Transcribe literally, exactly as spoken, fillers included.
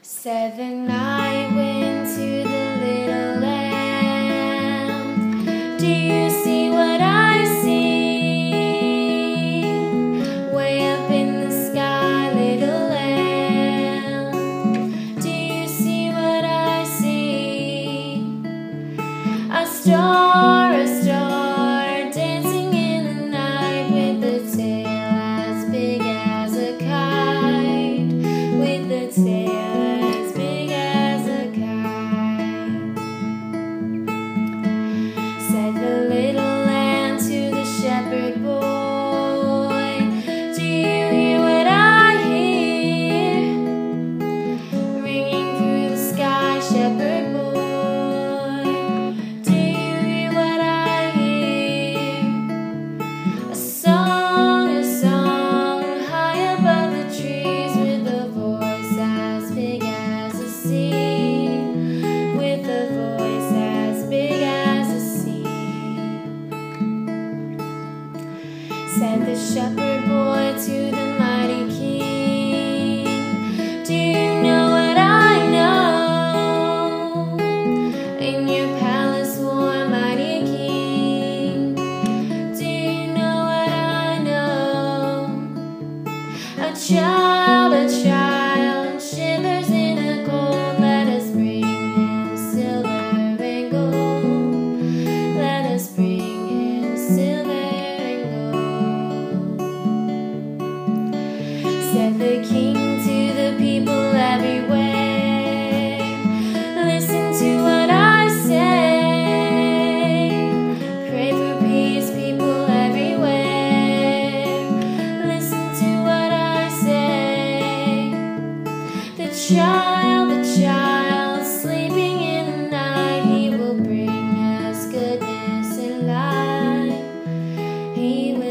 Said the night went to the little land. Do you see what I see? Way up in the sky, little lamb. Do you see what I see? A star, a star, dancing in the night with the tail as big as a kite, with the tail as big as a kite. Said the little lamb to the shepherd boy, do you hear what I hear? Ringing through the sky, shepherd boy. Said the shepherd boy to the mighty king, do you know what I know? In your palace warm, mighty king, do you know what I know? A child, a child shivers in the cold. Let us bring him silver and gold. Let us bring him silver. Said the king to the people everywhere, listen to what I say. Pray for peace, people everywhere. Listen to what I say. The child, the child, sleeping in the night, he will bring us goodness and light. He will